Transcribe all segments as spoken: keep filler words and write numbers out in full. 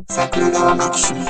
桜川マキシム。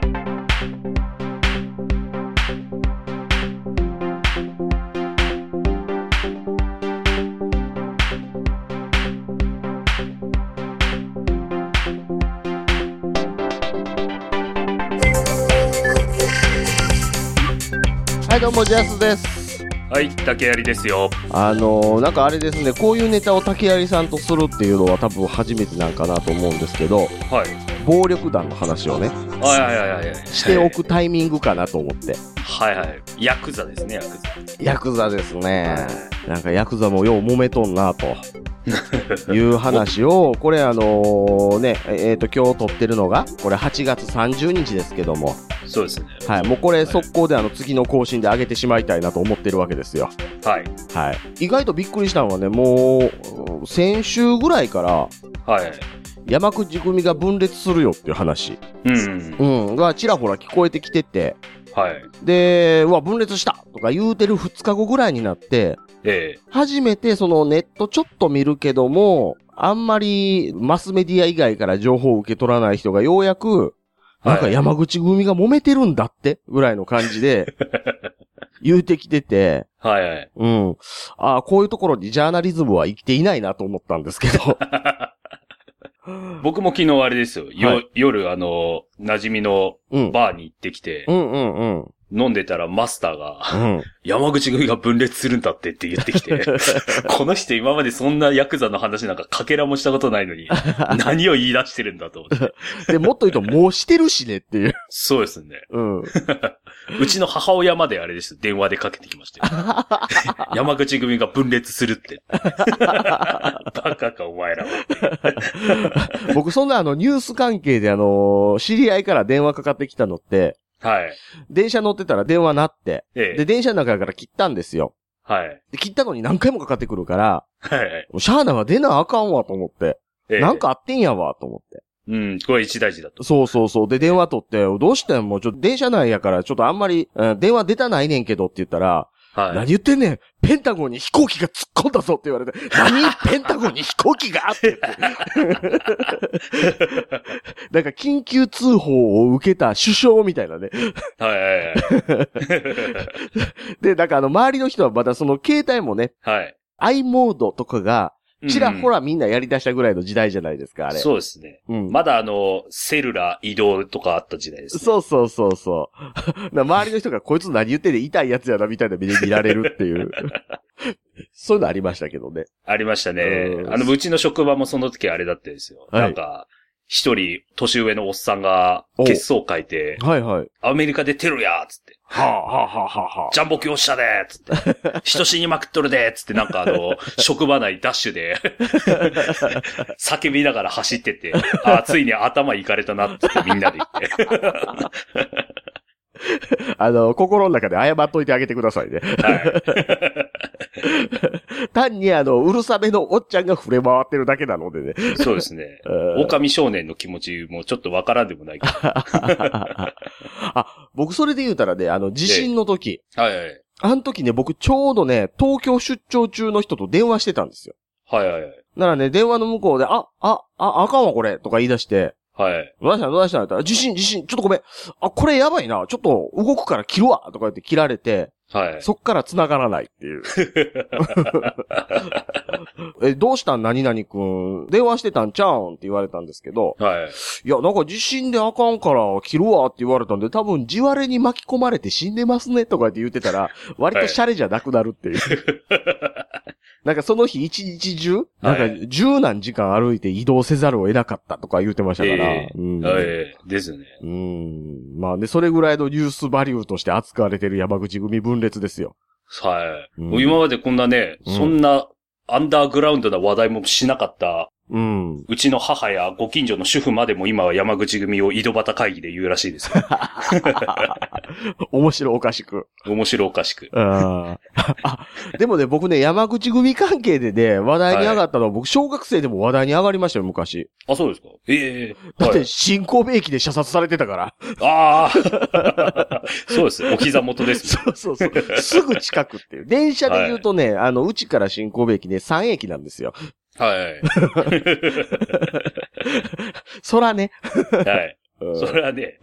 はい、どうもジャスです。 はい、竹槍ですよ。 あのー、なんかあれですね、こういうネタを竹槍さんとするっていうのは多分初めてなんかなと思うんですけど、 はい。 暴力団の話をね、 はいはいはいはい。 しておくタイミングかなと思って。 はいはい。ヤクザですね、ヤクザ。 ヤクザですね。なんかヤクザもよう揉めとんなと。いう話を、これあのー、ね、えっと、今日撮ってるのが、これはちがつさんじゅうにちですけども。 そうですね。 はい。もうこれ速攻であの次の更新で上げてしまいたいなと思ってるわけですよ。 はい。 はい。意外とびっくりしたのはね、もう、先週ぐらいから、 はい。 山口組が分裂するよっていう話。 うん。 うん。がちらほら聞こえてきてて。 はい。 で、うわ、分裂したとか言うてるふつかごぐらいになって、 ええ。 初めてそのネットちょっと見るけども、あんまりマスメディア以外から情報を受け取らない人がようやく、なんか山口組が揉めてるんだってぐらいの感じで言うてきてて、 はいはい。 うん。ああ、こういうところにジャーナリズムは生きていないなと思ったんですけど。 僕も昨日あれですよ。よ、はい、夜あの、馴染みのバーに行ってきて、 うんうんうんうん。 飲んでたらマスターが、 うん、 山口組が分裂するんだってって言ってきて、この人今までそんなヤクザの話なんかかけらもしたことないのに、何を言い出してるんだと思って。 で、もっと言うともうしてるしねっていう。 そうですね。 うん。 うちの母親まであれです。電話でかけてきましたよ。山口組が分裂するって。バカかお前らは。 僕そんなあのニュース関係であの、知り合いから電話かかってきたのって、はい。電車乗ってたら電話鳴って、ええ、で、電車の中から切ったんですよ。はい。で、切ったのに何回もかかってくるから、はい。もうシャーナは出なあかんわと思って、ええ、なんかあってんやわと思って。 うん、これ一大事だと。 そうそうそう。で、電話取って、どうしてんもうちょっと電車内やから、ちょっとあんまり、うん、電話出たないねんけどって言ったら、はい、何言ってんねんペンタゴンに飛行機が突っ込んだぞって言われて、何ペンタゴンに飛行機がって言って。なんか緊急通報を受けた首相みたいなね。 はいはいはい。 で、なんかあの周りの人はまだその携帯もね、はい。i モードとかが、ちらほらみんなやり出したぐらいの時代じゃないですか、あれ。 そうですね。うん。まだあの、セルラ移動とかあった時代ですね。 そうそうそうそう。周りの人がこいつ何言ってんねん痛いやつやなみたいな目で見られるっていう。そういうのありましたけどね。 ありましたね。あの、うちの職場もその時あれだったんですよ。はい、なんか、一人、年上のおっさんが、血相書いて、はいはい。アメリカでテロやーつって。はぁ、はぁはぁはぁ。ジャンボ教したでーつって。人死にまくっとるでーつって、なんかあの、職場内ダッシュで、叫びながら走ってて、あ、ついに頭いかれたなってみんなで言って。 あの、心の中で謝っといてあげてくださいね。はい。単にあの、うるさめのおっちゃんが触れ回ってるだけなのでね。 そうですね。狼少年の気持ちもちょっとわからんでもないけど。 あ、僕それで言うたらね、あの、地震の時。 はいはい。 あの時ね、僕ちょうどね、東京出張中の人と電話してたんですよ。 はいはいはい。 ならね、電話の向こうで、あ、あ、あ、あかんわこれ、とか言い出して。はい。どうしたのどうしたのって言ったら、地震、地震、ちょっとごめん。あ、これやばいな。ちょっと動くから切るわ。とか言って切られて、はい。そっから繋がらないっていう。え、どうしたん何々くん。電話してたんちゃうんって言われたんですけど、はい。いや、なんか地震であかんから切るわって言われたんで、多分地割れに巻き込まれて死んでますねとかって言ってたら、割とシャレじゃなくなるっていう。はいなんかその日一日中、なんか十何時間歩いて移動せざるを得なかったとか言ってましたから。 えー、うん、えー、ですよね。 うん。まあね、それぐらいのニュースバリューとして扱われてる山口組分裂ですよ。 はい。うん、もう今までこんなね、うん、そんなアンダーグラウンドな話題もしなかった。うん。うちの母やご近所の主婦までも今は山口組を井戸端会議で言うらしいですよ。 面白おかしく。 面白おかしく。 ああでもね、僕ね、山口組関係でね、話題に上がったのは、はい、僕小学生でも話題に上がりましたよ、昔。 あ、そうですか。ええー。だって、新神戸駅で射殺されてたから。 ああ。そうです。お膝元です、 ね。そうそうそう。すぐ近くっていう。電車で言うとね、はい、あの、うちから新神戸駅ね、さん駅なんですよ。 はい。 そらね。 はい。 それはね。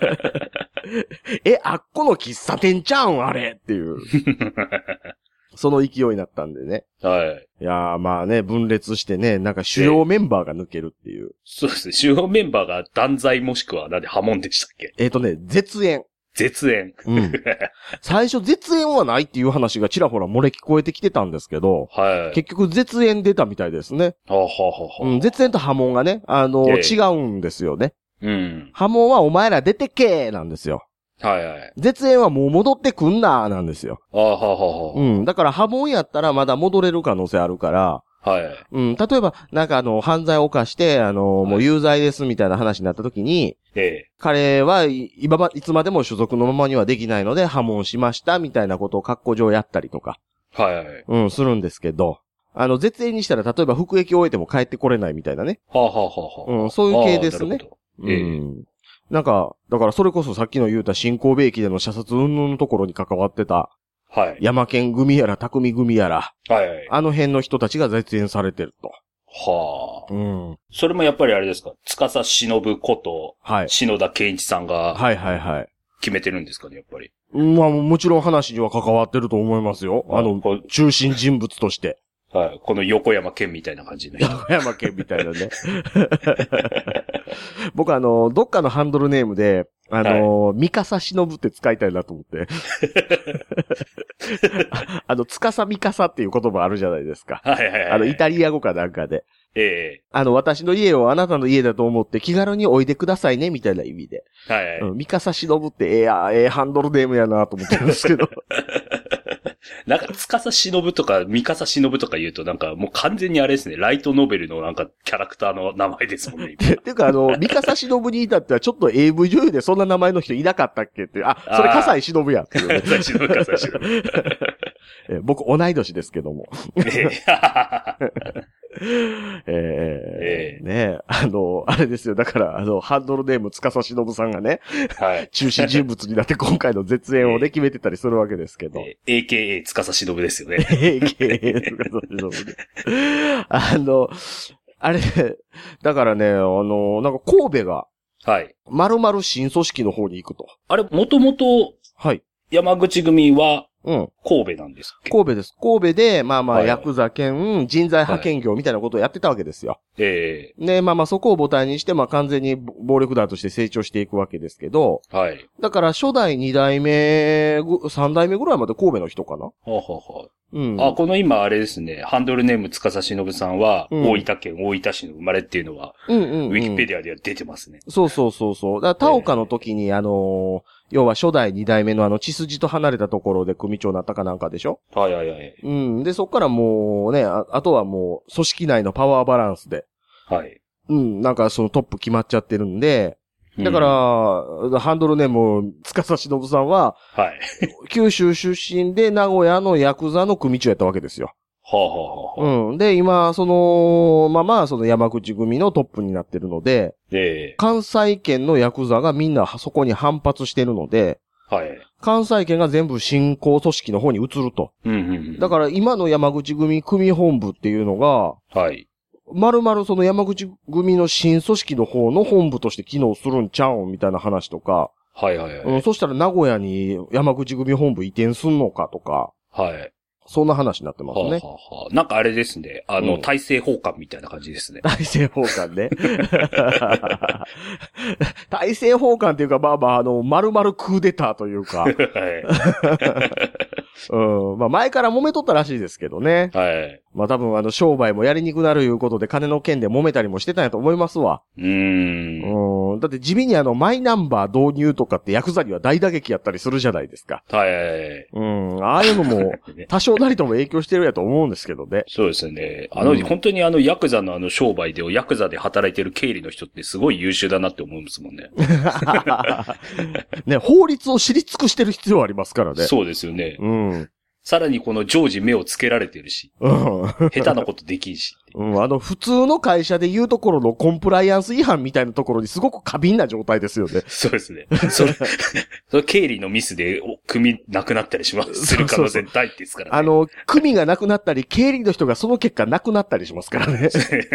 え、あっこの喫茶店ちゃうんあれっていう。その勢いになったんでね。 はい。 いやーまあね、分裂してね、なんか主要メンバーが抜けるっていう。 そうですね。主要メンバーが断罪もしくはなんで破門でしたっけ？ えっとね、絶縁。 絶縁。 うん。最初絶縁はないっていう話がちらほら漏れ聞こえてきてたんですけど、はい。結局絶縁出たみたいですね。 はあ、はあはあ、 うん、絶縁と破門がね、あの、ええ、違うんですよね。 うん。 破門はお前ら出てけーなんですよ。 はいはい。 絶縁はもう戻ってくんなーなんですよ。 ああ、はあはあ。 うん。だから破門やったらまだ戻れる可能性あるから、 はい。 うん。例えば、なんかあの、犯罪を犯して、あの、はい、もう有罪ですみたいな話になった時に、ええ、彼は今ま、いつまでも所属のままにはできないので破門しましたみたいなことを格好上やったりとか。 はいはい。 うん、するんですけど、あの、絶縁にしたら例えば服役を終えても帰ってこれないみたいなね。 はあ、はあははあ、 うん、そういう系ですね。 ええ、 うん。なんか、だからそれこそさっきの言うた新神戸駅での射殺云々のところに関わってた、はい。山県組やら匠組やら、はいはい。あの辺の人たちが絶縁されてると。 はあ。 うん。 それもやっぱりあれですか、司忍こと、はい。篠田健一さんが、 はいはいはい。 決めてるんですかね、やっぱり。 まあもちろん話には関わってると思いますよ。あの、中心人物として。 はい。この横山健みたいな感じね。 横山健みたいなね。僕あの、どっかのハンドルネームで、あの、はい、三笠忍って使いたいなと思って。あの、つかさ三笠っていう言葉あるじゃないですか。 はいはいはい。 あの、イタリア語かなんかで。 ええ。 あの、私の家をあなたの家だと思って気軽においでくださいね、みたいな意味で。 はいはい。 うん、三笠忍ってええや、ええハンドルネームやなと思ってるんですけど。 なんか、つかさしのぶとか、みかさしのぶとか言うと、なんか、もう完全にあれですね、ライトノベルのなんか、キャラクターの名前ですもんね。 ていうか、あの、みかさしのぶに至っては、ちょっと エーブイ 女優でそんな名前の人いなかったっけって。あ、それ、笠井しのぶやっていう、ね。 笠井しのぶ、笠井しのぶ。 僕、同い年ですけども。えー、えー、ねあの、あれですよ。だから、あの、ハンドルネーム、つかさしのぶさんがね、はい。中心人物になって今回の絶縁をね、決めてたりするわけですけど。 えー、エーケーエー つかさしのぶですよね。 エーケーエー つかさしのぶね。あの、あれ、だからね、あの、なんか神戸が、はい。丸々新組織の方に行くと。 あれ、もともと、はい。山口組は、うん。神戸なんですっけ？ 神戸です。神戸で、まあまあ、ヤクザ兼人材派遣業みたいなことをやってたわけですよ。 ええー。で、まあまあ、そこを母体にして、まあ完全に暴力団として成長していくわけですけど、はい。だから、初代、二代目、三代目ぐらいまで神戸の人かな？はあ、はあはあ、うん。あ、この今あれですね、ハンドルネームつかさしのぶさんは、うん、大分県大分市の生まれっていうのは、うんうんうん、ウィキペディアでは出てますね。 そうそうそうそう。だから、田岡の時に、えー、あのー、要は初代二代目のあの血筋と離れたところで組長になったかなんかでしょ？ はいはいはい。 うん。で、そっからもうね、あ、あとはもう組織内のパワーバランスで。 はい。 うん。なんかそのトップ決まっちゃってるんで、だから、うん、ハンドルネーム、つかさしのぶさんは、はい。九州出身で名古屋のヤクザの組長やったわけですよ。 はあ、はあはあ、うん。で、今、その、まあまあ、その山口組のトップになってるので、ええ、関西圏のヤクザがみんなそこに反発してるので、はい。関西圏が全部新興組織の方に移ると。うんうんうん、だから今の山口組組本部っていうのが、はい。まるまるその山口組の新組織の方の本部として機能するんちゃうんみたいな話とか、はいはいはい。うん、そしたら名古屋に山口組本部移転すんのかとか、はい。そんな話になってますね。はあはあはあ、なんかあれですね。あの、うん、大政奉還みたいな感じですね。 大政奉還ね。大政奉還っていうか、まあまあ、あの、丸々クーデターというか。はい。うん。まあ前から揉めとったらしいですけどね。はい。まあ多分あの商売もやりにくなるいうことで金の件で揉めたりもしてたんやと思いますわ。うーん。うん。だって地味にあのマイナンバー導入とかってヤクザには大打撃やったりするじゃないですか。はい。うん。ああいうのも多少なりとも影響してるやと思うんですけどね。 そうですよね。あの、うん、本当にあのヤクザのあの商売でヤクザで働いてる経理の人ってすごい優秀だなって思うんですもんね。 ね、法律を知り尽くしてる必要ありますからね。 そうですよね。 うん。 さらにこの常時目をつけられてるし。うん。下手なことできんし。 うん、あの、普通の会社で言うところのコンプライアンス違反みたいなところにすごく過敏な状態ですよね。 そうですね。それ、それ経理のミスで組なくなったりします。する可能性大ですからね。 あの、組がなくなったり、経理の人がその結果なくなったりしますからね。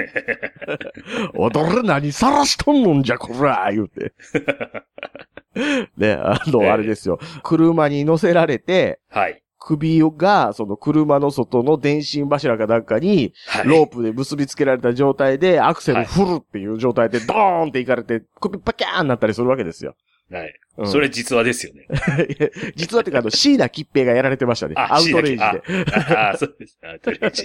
踊れ何さらしとんのんじゃ、こら言うて。ね、あの、えー、あれですよ。車に乗せられて、はい。首が、その車の外の電信柱かなんかに、ロープで結びつけられた状態で、アクセル振るっていう状態で、ドーンっていかれて、首パキャーンなったりするわけですよ。 はい。うん、それ実話ですよね。 実話っていうか、あの、椎名桔平がやられてましたね。アウトレイジで。 ああ、そうです。アウトレイジ。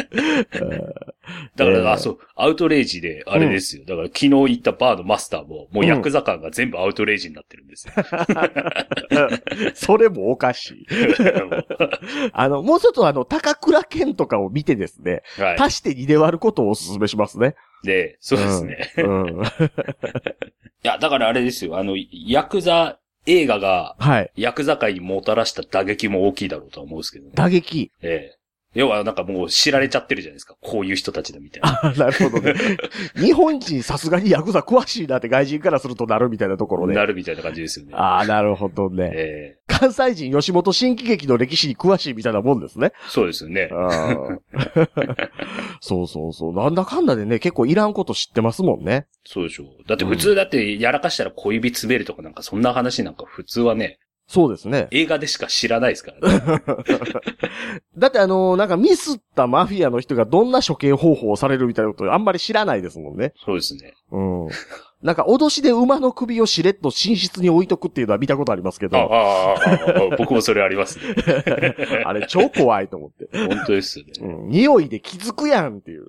だから、あ、そう、アウトレイジで、あれですよ。だから、昨日行ったバーのマスターも、もうヤクザ感が全部アウトレイジになってるんですよ。 それもおかしい。あの、もうちょっとあの、高倉健とかを見てですね、はい、足してにで割ることをお勧めしますね。 で、そうですね。うん。うん、いや、だからあれですよ。あの、ヤクザ映画が、はい。ヤクザ界にもたらした打撃も大きいだろうとは思うんですけどね。 打撃ええ。要はなんかもう知られちゃってるじゃないですか。こういう人たちだみたいな。 あ、なるほどね。日本人さすがにヤクザ詳しいなって外人からするとなるみたいなところで。 なるみたいな感じですよね。 ああ、なるほどね。ええ。関西人吉本新喜劇の歴史に詳しいみたいなもんですね。 そうですよね。あそうそうそう。なんだかんだでね、結構いらんこと知ってますもんね。 そうでしょう。だって普通だってやらかしたら小指詰めるとかなんかそんな話なんか普通はね。 そうですね。 映画でしか知らないですからね。 だってあのー、なんかミスったマフィアの人がどんな処刑方法をされるみたいなことあんまり知らないですもんね。 そうですね。 うん。なんか脅しで馬の首をしれっと寝室に置いとくっていうのは見たことありますけど。 ああ、ああ、僕もそれありますね。 あれ超怖いと思って。 本当ですよね。 うん。匂いで気づくやんっていう。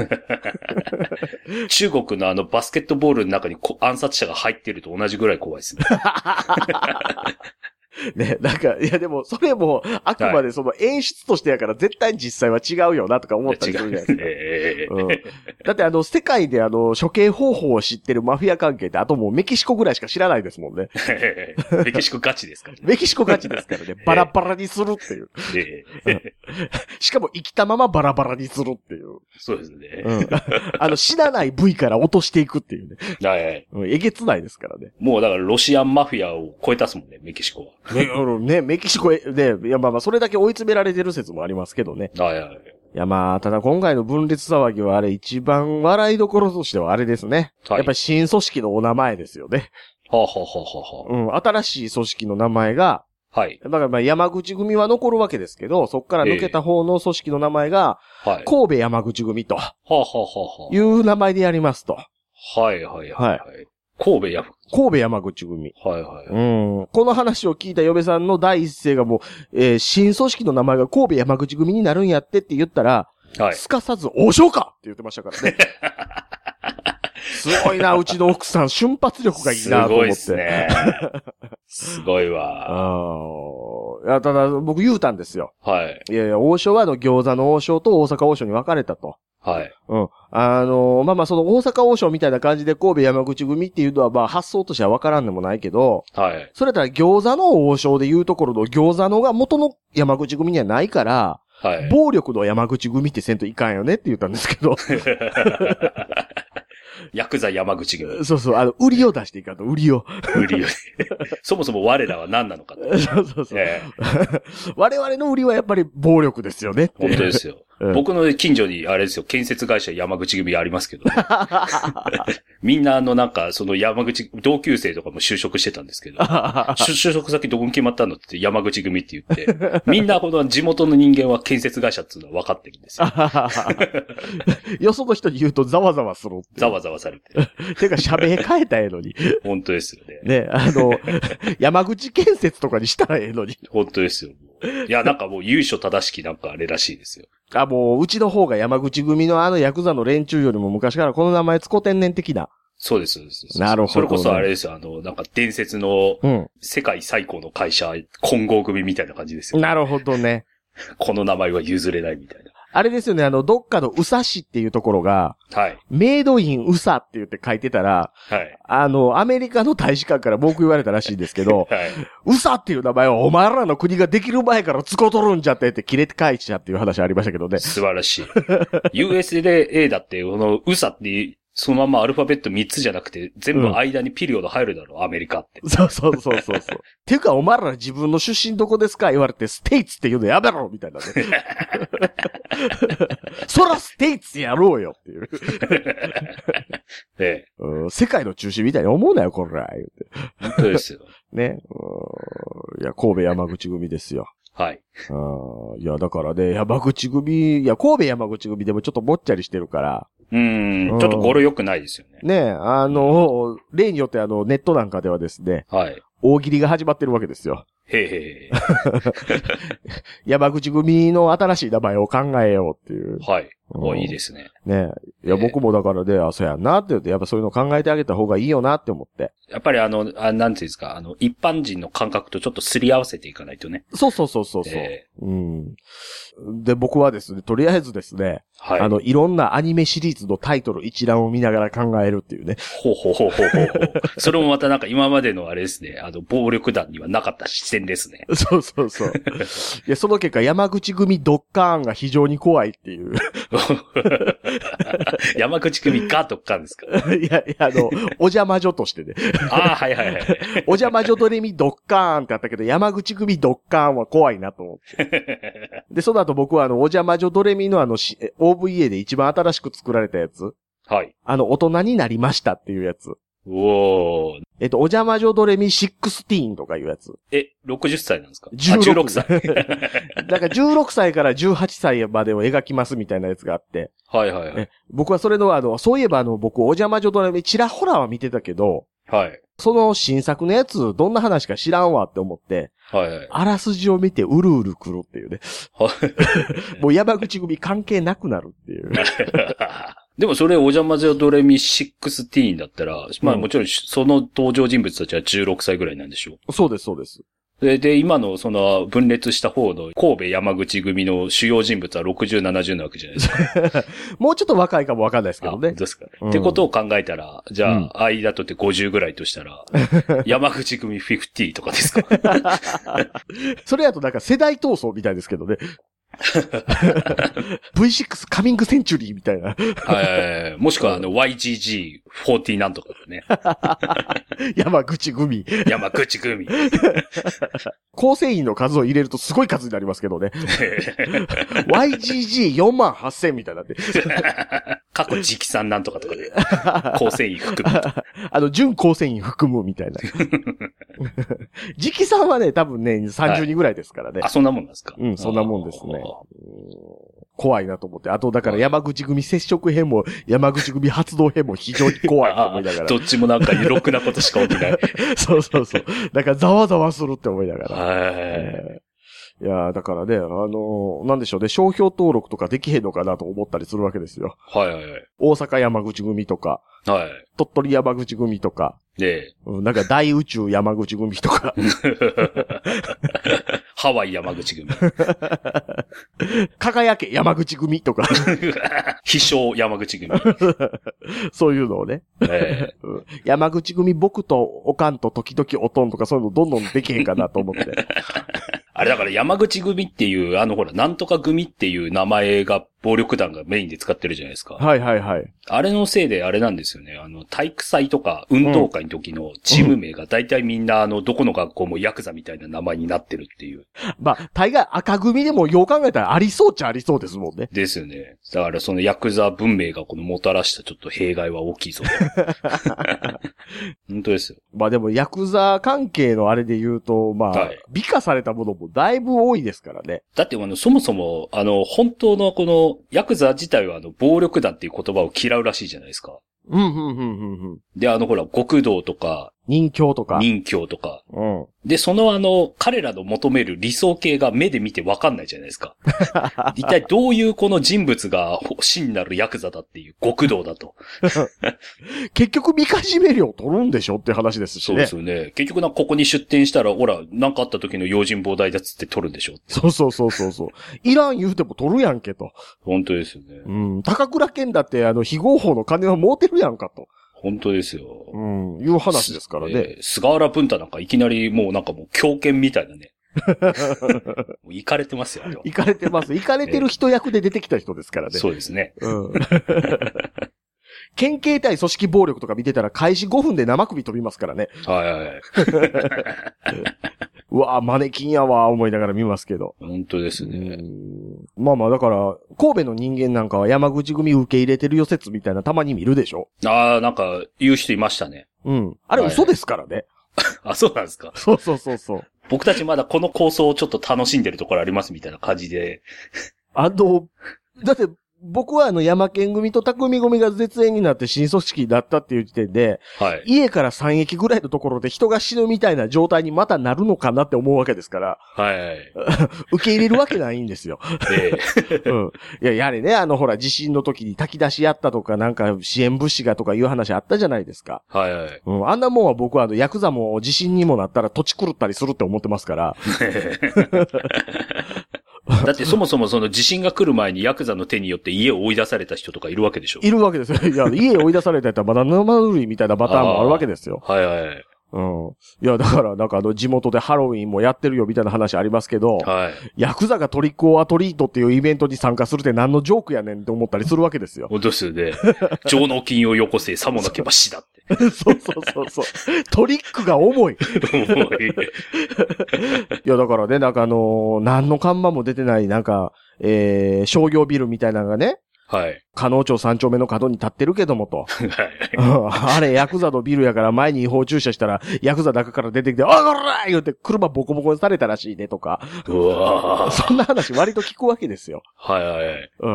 中国のあのバスケットボールの中に暗殺者が入ってると同じぐらい怖いですね。 ね、なんか、いやでも、それも、あくまでその演出としてやから、絶対実際は違うよな、とか思ったりするじゃないですか。えーうん、だってあの、世界であの、処刑方法を知ってるマフィア関係って、あともうメキシコぐらいしか知らないですもんね。 メキシコガチですからね。 メキシコガチですからね。バラバラにするっていう。えーうん、しかも生きたままバラバラにするっていう。 そうですね。 うん、あの、死なない部位から落としていくっていうね。はいはい。うん、えげつないですからね。 もうだからロシアンマフィアを超えたっすもんね、メキシコは。 ね、ね、メキシコで、いやまあまあそれだけ追い詰められてる説もありますけどね。はいはい。いやまあ、ただ今回の分裂騒ぎはあれ一番笑いどころとしてはあれですね。はい。やっぱり新組織のお名前ですよね。はあ、はあははあ、うん、新しい組織の名前が、はい。だからまあ山口組は残るわけですけど、そっから抜けた方の組織の名前が、はい。神戸山口組と、はあはあはあ、いう名前でやりますと。 はいはいはい。はい。神戸山口。 神戸山口組。はいはい。うん。この話を聞いた嫁さんの第一声がもう、えー、新組織の名前が神戸山口組になるんやってって言ったら、はい。すかさず、王将かって言ってましたからね。すごいな、うちの奥さん、瞬発力がいいなと思って。すごいですね。 すごいわ。 ああ。いや、ただ、僕言うたんですよ。はい。いやいや、王将はあの、餃子の王将と大阪王将に分かれたと。はい。うん。あのー、まあまあ、その大阪王将みたいな感じで神戸山口組っていうのは、まあ発想としては分からんでもないけど、はい。それだったら餃子の王将でいうところの餃子のが元の山口組にはないから、はい。暴力の山口組ってせんといかんよねって言ったんですけど。 ヤクザ山口組。 そうそう、あの、売りを出していかんと、売りを。 売りを。そもそも我らは何なのかと。そうそうそう。えー、我々の売りはやっぱり暴力ですよね。 本当ですよ。うん、僕の近所に、あれですよ、建設会社山口組ありますけど、ね。みんなあのなんか、その山口、同級生とかも就職してたんですけど、就職先どこに決まったのって山口組って言って、みんなこの地元の人間は建設会社っていうのは分かってるんですよ。 よその人に言うとざわざわする。 ざわざわされて。 てか、社名変えたらええのに。 本当ですよね。 ね、あの、山口建設とかにしたらええのに。 本当ですよ。いや、なんかもう由緒正しきなんかあれらしいですよ。 あ、もう、うちの方が山口組のあのヤクザの連中よりも昔からこの名前使う天然的な。 そうです、そうです。 なるほど、ね。 それこそあれですよ、あの、なんか伝説の、世界最高の会社、混合組みたいな感じですよ、 ね。なるほどね。 この名前は譲れないみたいな。 あれですよね、あの、どっかの宇佐市っていうところが、 はい。 メイドイン宇佐って言って書いてたら、 はい。 あの、アメリカの大使館から文句言われたらしいんですけど、はい。宇佐っていう名前はお前らの国ができる前から使うとるんじゃってって切れて返しちゃっていう話ありましたけどね。 素晴らしい。ユーエスエー だって、この宇佐ってそのままアルファベットみっつじゃなくて、全部間にピリオド入るだろう、うん、アメリカって。 そうそうそうそうそう。っていうか、お前ら自分の出身どこですか言われて、ステイツって言うのやめろみたいなね。そらステイツやろうよっていう。 ええうん。世界の中心みたいに思うなよ、これ。言うて。 本当ですよ。 ね。うん。いや、神戸山口組ですよ。 はい。 あいや、だからね、山口組、いや、神戸山口組でもちょっとぼっちゃりしてるから、 うーん、ちょっと語呂良くないですよね。 ねえ、あの、例によってあの、ネットなんかではですね、 はい。 大喜利が始まってるわけですよ。 へへへ。 山口組の新しい名前を考えようっていう。 はい。お、いいですね。 ねえ。いや、僕もだからで、あ、そうやんなって言って、やっぱそういうの考えてあげた方がいいよなって思って。 やっぱりあの、あなんていうんですか、あの、一般人の感覚とちょっとすり合わせていかないとね。 そうそうそうそうそう、えー。うん。で、僕はですね、とりあえずですね、はい。あの、いろんなアニメシリーズのタイトル一覧を見ながら考えるっていうね。 ほうほうほうほうほうほう。それもまたなんか今までのあれですね、あの、暴力団にはなかった視点ですね。 そうそうそう。いや、その結果、山口組ドッカーンが非常に怖いっていう。 山口組がドッカーンですかいや、いや、あの、お邪魔女としてね。 ああ、はいはいはい。 お邪魔女ドレミドッカーンってあったけど、山口組ドッカーンは怖いなと思って。で、その後僕はあの、お邪魔女ドレミのあの、オーブイエー で一番新しく作られたやつ。 はい。 あの、大人になりましたっていうやつ。 おー。 えっと、お邪魔女ドレミじゅうろくとかいうやつ。 え、ろくじゅっさいなんですか？ じゅうろく歳。 だからじゅうろくさいからじゅうはっさいまでを描きますみたいなやつがあって。 はいはいはい。 僕はそれのあの、そういえばあの、僕、お邪魔女ドレミちらほらは見てたけど、 はい。 その新作のやつ、どんな話か知らんわって思って、 はいはい。 あらすじを見てうるうる来るっていうね。はい。もう山口組関係なくなるっていう。 でもそれお邪魔女ドレミじゅうろくだったら、まあもちろんその登場人物たちはじゅうろくさいぐらいなんでしょう。 そうですそうです。 で、で、今のその分裂した方の神戸山口組の主要人物はろくじゅう、ななじゅうなわけじゃないですか。 もうちょっと若いかもわかんないですけどね。 あ、ですか、うん。ってことを考えたら、じゃあ、うん、間とってごじゅうぐらいとしたら、山口組ごじゅうとかですかそれやとなんか世代闘争みたいですけどね。ブイシックス カミングセンチュリーみたいな。 はい。もしくはあの ワイジージーよんじゅう なんとかね。 山口組。 山口組。 構成員の数を入れるとすごい数になりますけどね。ワイジージーよんまんはっせんみたいなって。 過去直参なんとかとかで。構成員含む。 あの、準構成員含むみたいな。直参はね、多分ね、さんじゅうにんぐらいですからね。 はい、あ、そんなもんなんですか？ うん、そんなもんですね。怖いなと思って。あと、だから山口組接触編も、山口組発動編も非常に怖いと思いながら。 どっちもなんかろくなことしか起きない。 そうそうそう。だからざわざわするって思いながら。 はい。 えーいやだからね、あのー、なんでしょうね、商標登録とかできへんのかなと思ったりするわけですよ。 はいはいはい。 大阪山口組とか、 はい。 鳥取山口組とか、 ねうん、なんか大宇宙山口組とか。 ハワイ山口組。 輝け山口組とか。 飛翔山口組。 そういうのをね。 えーうん、山口組僕とおかんと時々おとんとかそういうのどんどんできへんかなと思って。 あれだから山口組っていう、あのほら、なんとか組っていう名前が暴力団がメインで使ってるじゃないですか。 はいはいはい。 あれのせいであれなんですよね。あの、体育祭とか運動会の時のチーム名が大体みんなあの、どこの学校もヤクザみたいな名前になってるっていう。 まあ、大概赤組でもよう考えたらありそうっちゃありそうですもんね。 ですよね。だからそのヤクザ文明がこのもたらしたちょっと弊害は大きいぞ。本当ですよ。 まあでもヤクザ関係のあれで言うと、まあ、はい、美化されたものもだいぶ多いですからね。 だってあの、そもそも、あの、本当のこの、ヤクザ自体はあの、暴力団っていう言葉を嫌うらしいじゃないですか。 うん、うん、うん、うん。 で、あの、ほら、極道とか、 任侠とか。 任侠とか。 うん。 で、そのあの、彼らの求める理想形が目で見てわかんないじゃないですか。一体どういうこの人物が真なるヤクザだっていう極道だと。 結局見かじめ料取るんでしょって話ですしね。 そうですよね。結局なんかここに出店したら、ほら、なんかあった時の用心棒代だっつって取るんでしょ。 そうそうそうそうそう。いらん言うても取るやんけと。 本当ですよね。 うん。高倉健だってあの、非合法の金は儲てるやんかと。 本当ですよ。 うん。いう話ですからね。えー、菅原文太なんかいきなりもうなんかもう狂犬みたいなね。もうイカれてますよ、あれは。 イカれてます。イカれてる人役で出てきた人ですからね。 そうですね。うん。 県警対組織暴力とか見てたら開始ごふんで生首飛びますからね。 はいはいはい。 うわぁ、マネキンやわ思いながら見ますけど。 本当ですね。 まあまあだから、神戸の人間なんかは山口組受け入れてるよ説みたいなたまに見るでしょ。 ああ、なんか言う人いましたね。 うん。あれ嘘ですからね。 はい、あ、そうなんですか。 そうそうそうそう。 僕たちまだこの構想をちょっと楽しんでるところありますみたいな感じで。 あの、だって、僕はあの山県組と匠組が絶縁になって新組織だったっていう時点で、はい、家からさん駅ぐらいのところで人が死ぬみたいな状態にまたなるのかなって思うわけですから、 はいはい、 受け入れるわけないんですよ。 ええうん、いや、やれね、あのほら地震の時に炊き出しやったとかなんか支援物資がとかいう話あったじゃないですか。 はいはい、 うん、あんなもんは僕はあのヤクザも地震にもなったら土地狂ったりするって思ってますから。 だってそもそもその地震が来る前にヤクザの手によって家を追い出された人とかいるわけでしょ。 いるわけですよ。いや、家追い出されたやったらまだ沼塗りみたいなパターンもあるわけですよ。 はいはい。 うん。いや、だから、なんかあの、地元でハロウィンもやってるよみたいな話ありますけど、はい。ヤクザがトリックオアトリートっていうイベントに参加するって何のジョークやねんって思ったりするわけですよ。 本当ですよね。上納金をよこせ、さもなけば死だって。 そうそうそうそう。トリックが重い。重い。いや、だからね、なんかあのー、何の看板も出てない、なんか、えー、商業ビルみたいなのがね、 はい。 加納町三丁目の角に立ってるけどもと。はい。あれ、ヤクザのビルやから前に違法駐車したら、ヤクザ中から出てきて、おいこら言うて車ボコボコにされたらしいねとか。 うわそんな話割と聞くわけですよ。 はいはいはい。 うん。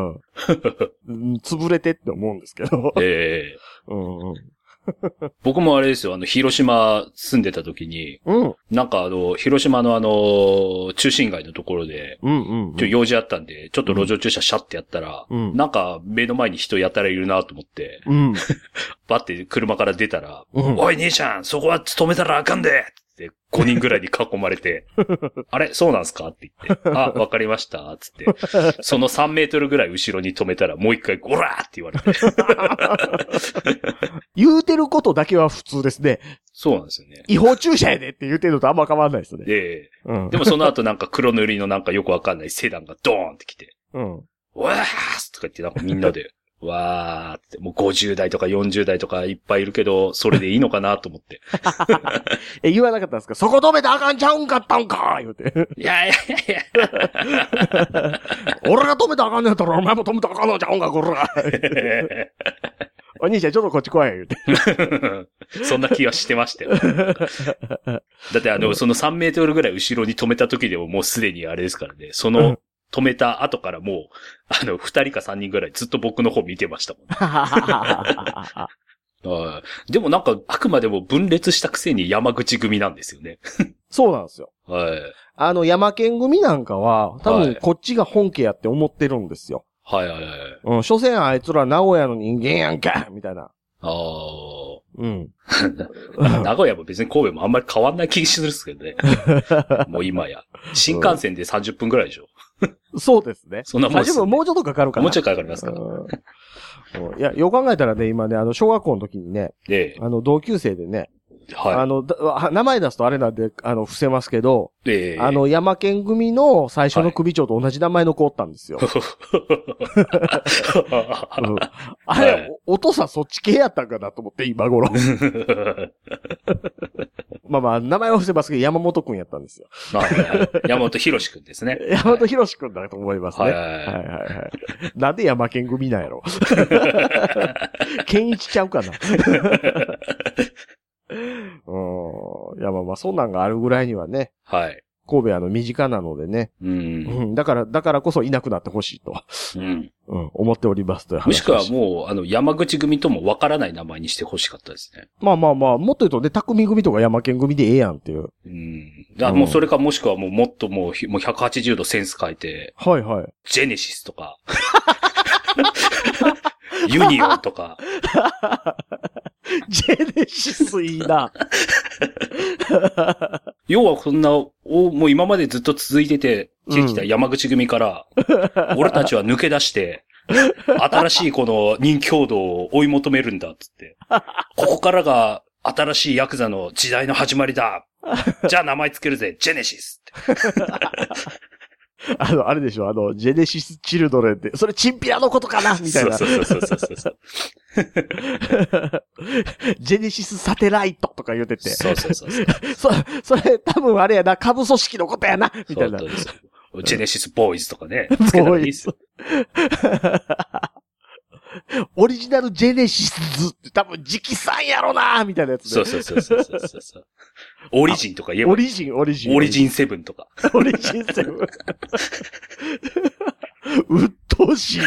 潰れてって思うんですけど。 ええー。うんうん。 僕もあれですよ、あの、広島住んでた時に、うん。なんかあの、広島のあの、中心街のところで、うんうん、うん。ちょ、用事あったんで、ちょっと路上駐車シャッてやったら、うん。なんか目の前に人やたらいるなと思って、うん。バッて車から出たら、うん。おい兄ちゃん、そこは止めたらあかんでってごにんぐらいに囲まれて、あれそうなんすかって言って、あ、わかりましたつって、そのさんメートルぐらい後ろに止めたらもう一回ゴラーって言われて。 言うてることだけは普通ですね。 そうなんですよね。 違法駐車やでって言うてるのとあんま変わんないですね。 ええうん、でもその後なんか黒塗りのなんかよくわかんないセダンがドーンって来て、うん。わーすとか言ってなんかみんなで、わーって、もうごじゅう代とかよんじゅう代とかいっぱいいるけど、それでいいのかなと思って。 え、言わなかったんですかそこ止めてあかんちゃうんかったんか言うて。 いやいやいや俺が止めてあかんねんやったらお前も止めてあかんのちゃうんか、こら。お兄ちゃんちょっとこっち来い言うて。 そんな気がしてましたよ。だってあの、そのさんメートルぐらい後ろに止めた時でももうすでにあれですからね。その、止めた後からもう、あの、二人か三人ぐらいずっと僕の方見てましたもん、ね。あでもなんか、あくまでも分裂したくせに山口組なんですよね。 そうなんですよ。 はい。 あの、山県組なんかは、多分こっちが本家やって思ってるんですよ。 はいはいはい。 うん、所詮あいつら名古屋の人間やんかみたいな。 ああ。 うん。 名古屋も別に神戸もあんまり変わんない気がするんですけどね。もう今や。新幹線でさんじゅっぷんぐらいでしょ。そうですね。そんなもんです、ね。さんじゅっぷんもうちょっとかかるかな。 もうちょっとかかりますから。 いや、よく考えたらね、今ね、あの、小学校の時にね、ええ、あの、同級生でね、はい。あの、名前出すとあれなんで、あの、伏せますけど、ええ、あの、山県組の最初の首長と同じ名前の子おったんですよ。はいうん、あれ、はい、お, お父さんそっち系やったんかなと思って、今頃。まあまあ、名前は伏せますけど、山本くんやったんですよ。 山本博士くんですね。 山本博士くんだと思いますね。はいはいはいはい。なんで山県組なんやろ。県一ちゃうかな。うん。いやまあまあ、そんなんがあるぐらいにはね。はい。神戸はあの身近なのでね。うん。うん。だから、だからこそいなくなってほしいと。うん。 うん、思っておりますという話。 もしくはもう、あの、山口組ともわからない名前にしてほしかったですね。 まあまあまあ、もっと言うとね、匠組とか山県組でええやんっていう。 うん。あ、もうそれかもしくはもうもっともう、もうひゃくはちじゅうどセンス変えて。 はいはい。 ジェネシスとか。ユニオンとか。 ジェネシスいいな。 要はこんな、おもう今までずっと続いてて、きた山口組から、うん、俺たちは抜け出して、新しいこの人気強度を追い求めるんだっつって。ここからが新しいヤクザの時代の始まりだ。じゃあ名前つけるぜ、ジェネシスって。 あの、あれでしょ、あの、ジェネシスチルドレンって、それチンピラのことかなみたいな。 そうそうそうそうそう。 ジェネシスサテライトとか言うてて。 そうそうそうそう。 そ、それ多分あれやな、下部組織のことやなみたいな。そうそうジェネシスボーイズとかね。つけたらいいっすよ。 オリジナルジェネシスズって多分直さんやろなみたいなやつね。 そうそうそうそうそうそう。オリジンとか言えば。 オリジン、オリジン。 オリジンセブンとか。 オリジンセブン。うっとうしい。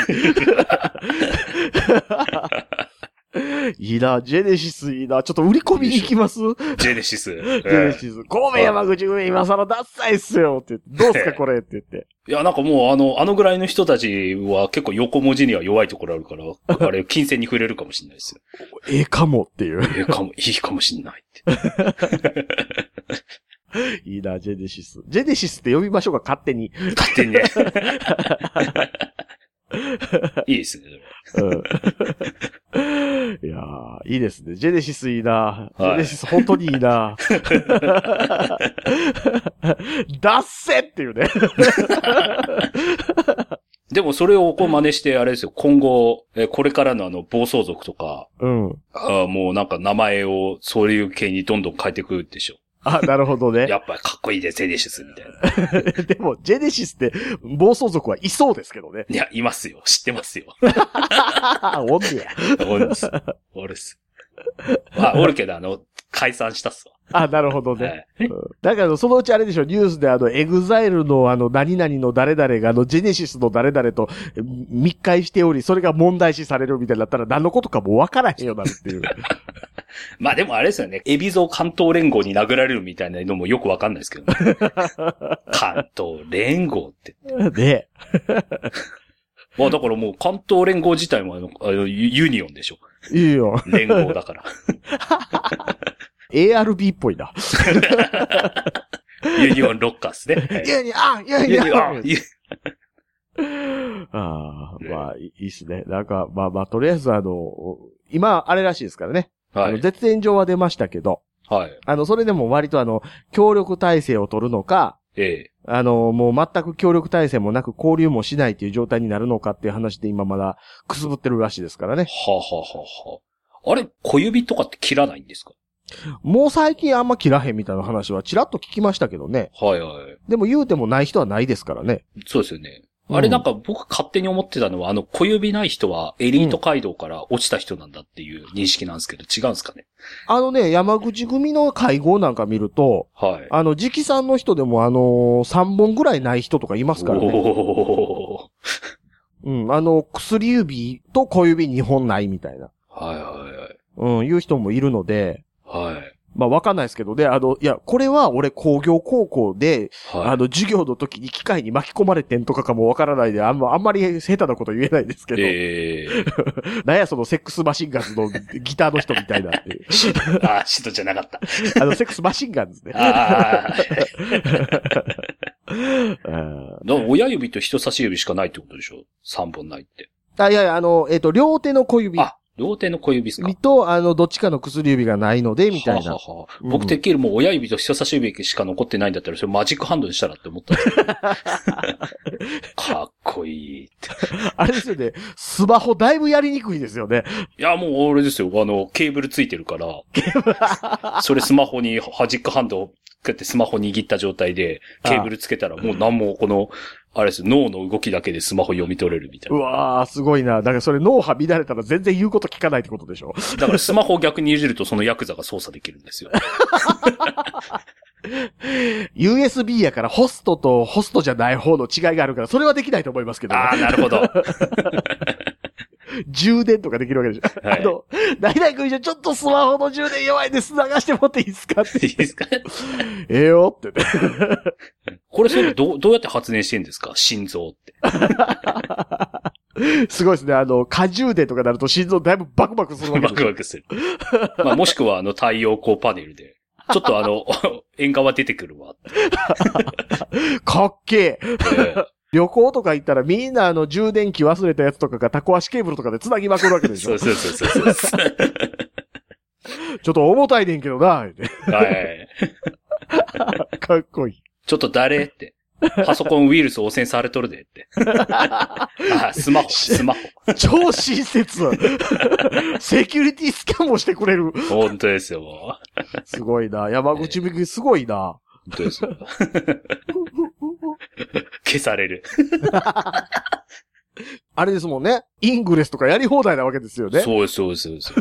いいな、ジェネシスいいな。ちょっと売り込みに行きます？ジェネシス。ジェネシス。ごめん山口組今更ダッサいっすよって言って。どうすかこれって言って。 いや、なんかもうあの、あのぐらいの人たちは結構横文字には弱いところあるから、あれ、金銭に触れるかもしれないですよ。 ええかもっていう。 ええかも、いいかもしんないって。 いいな、ジェネシス。ジェネシスって呼びましょうか、勝手に。 勝手にね。いいですね、 うん。いやー、いいですね。ジェネシスいいな。ジェネシス本当にいいな。ダッセっていうね。 でもそれをこう真似して、あれですよ、今後、えこれからのあの、暴走族とか、 うん。 あもうなんか名前をそういう系にどんどん変えていくでしょ。 あ、なるほどね。 やっぱりかっこいいで、ジェネシスみたいな。 でも、ジェネシスって暴走族はいそうですけどね。 いや、いますよ。知ってますよ。 おんねや。 おるです。おるっす。あ、おるけど、あの、解散したっすわ。 あ、なるほどね。はい、うん、だから、そのうちあれでしょ、ニュースであの、エグザイルのあの、何々の誰々があの、ジェネシスの誰々と密会しており、それが問題視されるみたいになったら何のことかもう分からへんようになるっていう。 まあでもあれですよね。海老蔵関東連合に殴られるみたいなのもよくわかんないですけどね。関東連合って。 ねまあだからもう関東連合自体もあの、あのユニオンでしょ。 いいよ。 連合だから。 エーアールビー っぽいな。 ユニオンロッカーっすね。はい、 ユニオンユニオンああ、まあ、いいっすね。なんか、まあまあ、とりあえずあの、今、あれらしいですからね。はい。あの絶縁状は出ましたけど。はい。あの、それでも割とあの、協力体制を取るのか、ええ。あの、もう全く協力体制もなく交流もしないという状態になるのかっていう話で今まだくすぶってるらしいですからね。 はあ、はあははあ、あれ、小指とかって切らないんですか？ もう最近あんま切らへんみたいな話はちらっと聞きましたけどね。はいはい。でも言うてもない人はないですからね。 そうですよね。あれなんか僕勝手に思ってたのは、あの小指ない人はエリート街道から落ちた人なんだっていう認識なんですけど、違うんですかね。 あのね、山口組の会合なんか見ると、はい。あの、直参の人でもあのー、さんぼんぐらいない人とかいますからね。おうん、あの、薬指と小指にほんないみたいな。はいはいはい。うん、いう人もいるので、はい。まあわかんないですけどね、あの、いや、これは俺工業高校で、はい、あの、授業の時に機械に巻き込まれてんとかかもわからないで、あんま、あんまり下手なこと言えないですけど。ええー。なんやそのセックスマシンガンズのギターの人みたいなっていう。 ああ、人じゃなかった。 あの、セックスマシンガンズね。ああ。親指と人差し指しかないってことでしょ？三本ないって。 あ、いやいや、あの、えっと、両手の小指。 あ両手の小指ですか？ と、あの、どっちかの薬指がないので、みたいな。はははうん、僕、てっきりもう親指と人差し指しか残ってないんだったら、それマジックハンドにしたらって思ったんですけど。かっこいいって。 あれですよね。スマホだいぶやりにくいですよね。 いや、もう俺ですよ。あの、ケーブルついてるから。それスマホに、マジックハンドをこうやってスマホ握った状態で、ケーブルつけたらもう何もこの、あれです、脳の動きだけでスマホ読み取れるみたいな。 うわー、すごいな。だからそれ脳波乱れたら全然言うこと聞かないってことでしょ。 だからスマホを逆にいじるとそのヤクザが操作できるんですよ。 ユーエスビー やからホストとホストじゃない方の違いがあるから、それはできないと思いますけど、ね。 ああ、なるほど。 充電とかできるわけでしょ。はい、あの、何々君じゃちょっとスマホの充電弱いです。流してもっていいですかって。 いいですかええよってね。 これそれどう、どうやって発電してるんですか心臓って。 すごいですね。あの、過充電とかなると心臓だいぶバクバクするわけです。 バクバクする。まあ、もしくはあの太陽光パネルで。ちょっとあの、塩化は出てくるわ。 かっけえ。えー旅行とか行ったらみんなあの充電器忘れたやつとかがタコ足ケーブルとかで繋ぎまくるわけでしょ。 そうそうそうそうそう。 ちょっと重たいねんけどな。はい。かっこいい。 ちょっと誰って。パソコンウイルス汚染されとるでって。あ、スマホ、スマホ。 超親切。セキュリティスキャンもしてくれる。 本当ですよ、もう。すごいな。山口みくすごいな。 本当ですよ。消される。 あれですもんね。イングレスとかやり放題なわけですよね。 そうです、そうです、そうです。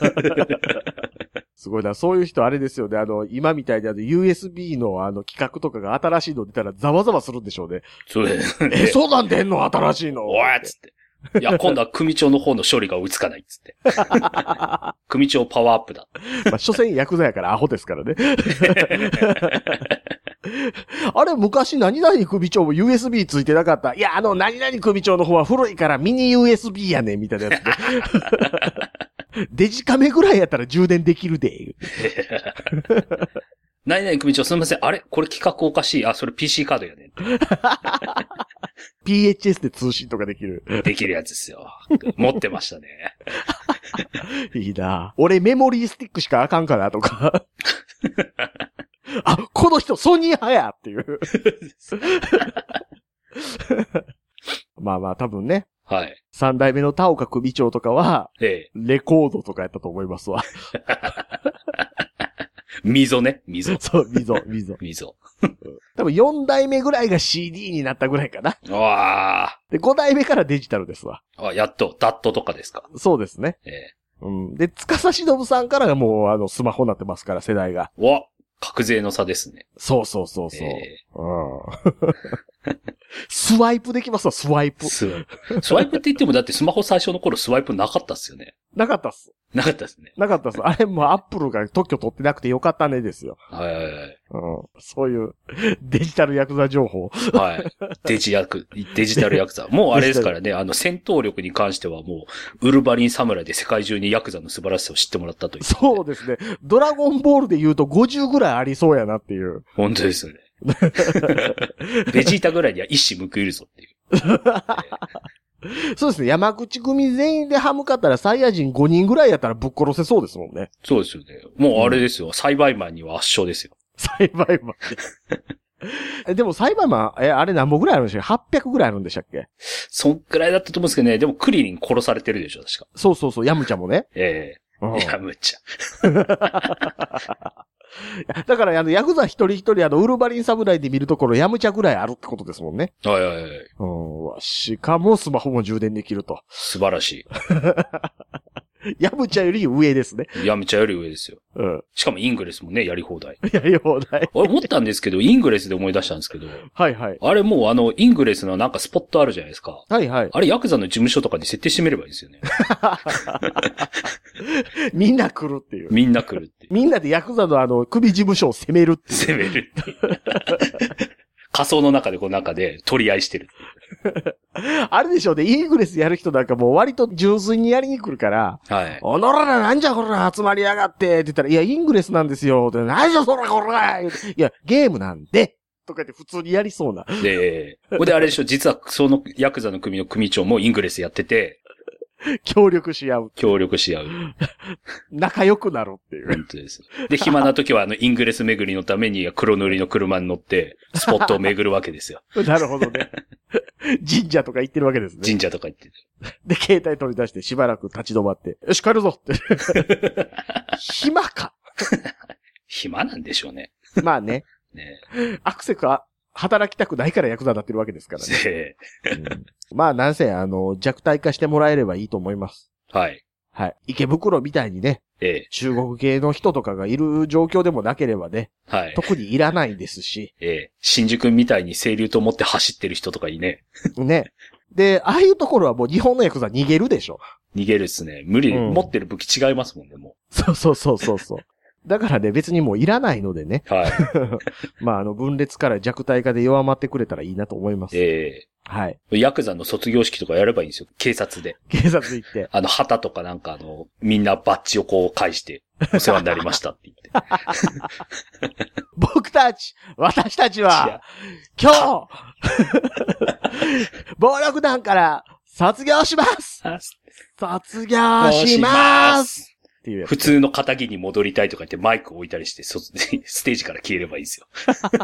すごいな。そういう人あれですよね。あの、今みたいにあの ユーエスビー のあの企画とかが新しいの出たらざわざわするんでしょうね。 そうです。 え、そうなんでんの新しいの。 おいっつって。いや、今度は組長の方の処理が追いつかないっつって。組長パワーアップだ。 まあ、所詮ヤクザやからアホですからね。あれ、昔何々組長も ユーエスビー ついてなかった。いや、あの、何々組長の方は古いからミニ ユーエスビー やねん、みたいなやつで。デジカメぐらいやったら充電できるで。 何々組長すみません。あれこれ企画おかしい。あ、それ ピーシー カードやねん。 ピーエイチエス で通信とかできる。 できるやつですよ。持ってましたね。 いいな。俺メモリースティックしかあかんかなとか。あ、この人ソニー派やっていう。まあまあ多分ね。 はい。 三代目の田岡組長とかは、 ええ、 レコードとかやったと思いますわ。 溝ね、溝。 そう、溝、溝。 溝。 多分よん代目ぐらいが シーディー になったぐらいかな。 わあ。 で、ご代目からデジタルですわ。 あ、やっと、ダットとかですか。 そうですね。 ええ。 うん。で、司忍さんからがもう、あの、スマホになってますから、世代が。 わ、格税の差ですね。 そうそうそうそう。 えー、 うん。スワイプできますわ、スワイプ。 スワイプ。スワイプって言ってもだってスマホ最初の頃スワイプなかったっすよね。 なかったっす。 なかったっすね。 なかったっす。あれもうアップルが特許取ってなくてよかったねですよ。 はいはいはい。 うん。そういうデジタルヤクザ情報。 はい。デジヤク、デジタルヤクザ。もうあれですからね、あの戦闘力に関してはもう、ウルヴァリン侍で世界中にヤクザの素晴らしさを知ってもらったという、ね。 そうですね。ドラゴンボールで言うとごじゅうぐらいありそうやなっていう。 本当ですよね。ベジータぐらいには一矢報いるぞっていう。 そうですね。山口組全員で歯向かったらサイヤ人ごにんぐらいやったらぶっ殺せそうですもんね。 そうですよね。もうあれですよ。うん、サイバイマンには圧勝ですよ。 サイバイマン。でもサイバイマン、え、あれ何本ぐらいあるんでしたっけ ?はっぴゃく ぐらいあるんでしたっけ？ そんくらいだったと思うんですけどね。でもクリリン殺されてるでしょ、確か。 そうそうそう。ヤムチャもね。 ええー。ヤムチャ。だから、あの、ヤクザ一人一人、あの、ウルヴァリン侍で見るところ、ヤムチャぐらいあるってことですもんね。 はいはいはい。 うん。しかも、スマホも充電できると。 素晴らしい。 ヤムチャより上ですね。 ヤムチャより上ですよ。 うん。 しかもイングレスもね、やり放題。 やり放題。 俺思ったんですけど、イングレスで思い出したんですけど。 はいはい。 あれもうあの、イングレスのなんかスポットあるじゃないですか。 はいはい。 あれヤクザの事務所とかに設定してみればいいですよね。 みんな来るっていう。 みんな来るっていう。 みんなでヤクザのあの、首事務所を攻めるっていう。 攻めるっていう。仮想の中でこう中で取り合いしてる。 あれでしょうね、イングレスやる人なんかもう割と純粋にやりに来るから、 はい。 おのららなんじゃこら集まりやがってって言ったら、いや、イングレスなんですよ。なんじゃそらこらいや、ゲームなんでとか言って普通にやりそうな。 で、ここであれでしょ、実はそのヤクザの組の組長もイングレスやってて、 協力し合う。 協力し合う。 仲良くなるっていう。 本当です。で、暇な時はあの、イングレス巡りのために黒塗りの車に乗って、スポットを巡るわけですよ。 なるほどね。神社とか行ってるわけですね。 神社とか行ってる。 で、携帯取り出してしばらく立ち止まって、よし、帰るぞって。暇か。 暇なんでしょうね。 まあね。 ねアクセクは働きたくないからヤクザになってるわけですからね。うん、まあ、なんせ、あの、弱体化してもらえればいいと思います。 はい。 はい。池袋みたいにね。 ええ、中国系の人とかがいる状況でもなければね。はい。特にいらないですし。 ええ。新宿みたいに清流と思って走ってる人とかいね。 ね。で、ああいうところはもう日本のヤクザ逃げるでしょ。 逃げるっすね。無理、うん、持ってる武器違いますもんね、もう。そうそうそうそうそう。だからね、別にもういらないのでね。はい。まあ、あの、分裂から弱体化で弱まってくれたらいいなと思います。ええー、はい。 ヤクザの卒業式とかやればいいんですよ。警察で。 警察行って。 あの、旗とかなんかあの、みんなバッジをこう返して、お世話になりましたって言って。 僕たち、私たちは、今日、暴力団から卒業します卒業しますっていう普通の仇に戻りたいとか言ってマイクを置いたりして、ステージから消えればいいですよ。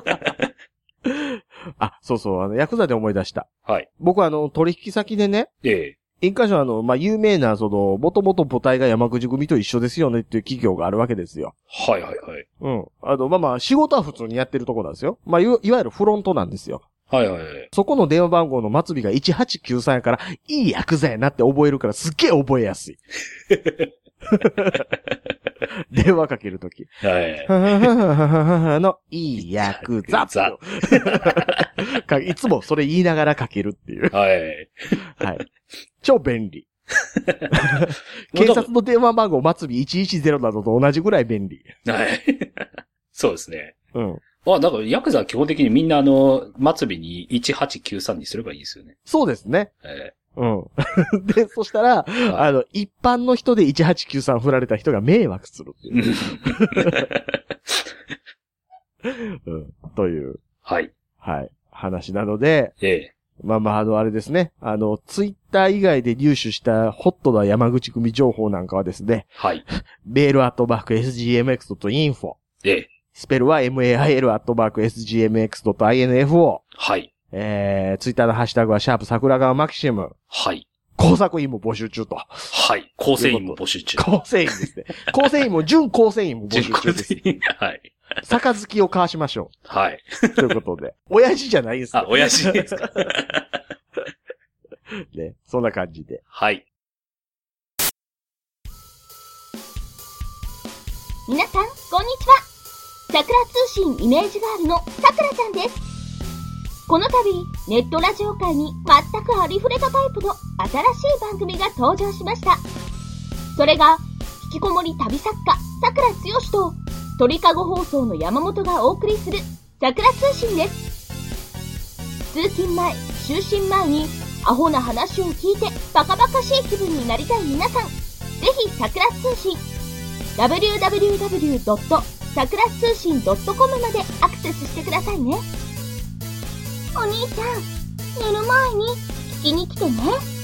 あ、そうそう、あの、ヤクザで思い出した。はい。僕はあの、取引先でね。ええ。一箇所あの、まあ、有名な、その、もともと母体が山口組と一緒ですよねっていう企業があるわけですよ。 はいはいはい。 うん。あの、まあ、まあ、仕事は普通にやってるとこなんですよ。まあ、いわゆるフロントなんですよ。はいはいはい。そこの電話番号の末尾がいちはちきゅうさんやから、いいヤクザやなって覚えるからすっげえ覚えやすい。電話かけるとき。はい。の、いいヤクザ。ザ。いつもそれ言いながらかけるっていう。はい。はい。超便利。警察の電話番号末尾いちいちゼロなどと同じぐらい便利。はい。 そうですね。うん。あ、だからヤクザは基本的にみんなあの、末尾にいちはちきゅうさんにすればいいですよね。 そうですね。えーうん。で、そしたら、はい、あの、一般の人でいちはちきゅうさん振られた人が迷惑するっていう。うん、という。はい。はい。話なので、ええ。まあまあ、あの、あれですね。あの、ツイッター以外で入手したホットな山口組情報なんかはですね。はい。メールアットマーク エスジーエムエックスドットインフォ。ええ。スペルは エムエーアイエル アットマーク エスジーエムエックスドットアイエヌエフオー。はい。えー、ツイッターのハッシュタグはシャープ桜川マキシム。はい。工作員も募集中と。 はい。構成員も募集中。 構成員ですね。構成員も、準構成員も募集中です。はい。杯を交わしましょう。はい。ということで。親父じゃないですか。 あ、親父ですか。 ね。そんな感じで。 はい。 皆さん、こんにちは。桜通信イメージガールのさくらちゃんです。この度、ネットラジオ界に全くありふれたタイプの新しい番組が登場しました。それが、引きこもり旅作家、さくらつよしと、鳥かご放送の山本がお送りする、さくら通信です。通勤前、就寝前に、アホな話を聞いてバカバカしい気分になりたい皆さん、ぜひさくら通信、ダブリューダブリューダブリュードットさくら通信ドットコム までアクセスしてくださいね。お兄ちゃん、寝る前に聞きに来てね。